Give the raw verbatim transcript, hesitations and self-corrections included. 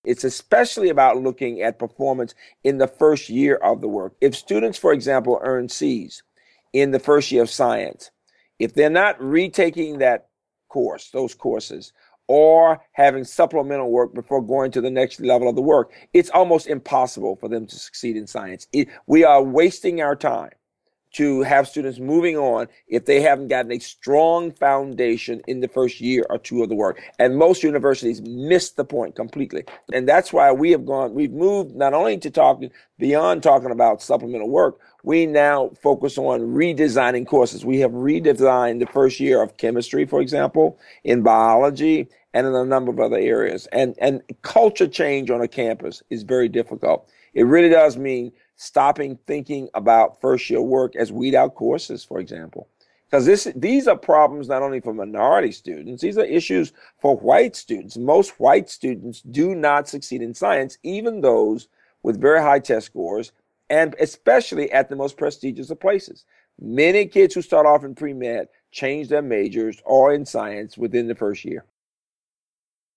It's especially about looking at performance in the first year of the work. If students, for example, earn C's in the first year of science, if they're not retaking that course, those courses, or having supplemental work before going to the next level of the work, it's almost impossible for them to succeed in science. It, we are wasting our time to have students moving on if they haven't gotten a strong foundation in the first year or two of the work. And most universities miss the point completely. And that's why we have gone, we've moved not only to talking beyond talking about supplemental work, we now focus on redesigning courses. We have redesigned the first year of chemistry, for example, in biology, and in a number of other areas. And, and culture change on a campus is very difficult. It really does mean stopping thinking about first year work as weed out courses, for example. Because this, these are problems not only for minority students, these are issues for white students. Most white students do not succeed in science, even those with very high test scores, and especially at the most prestigious of places. Many kids who start off in pre-med change their majors or in science within the first year.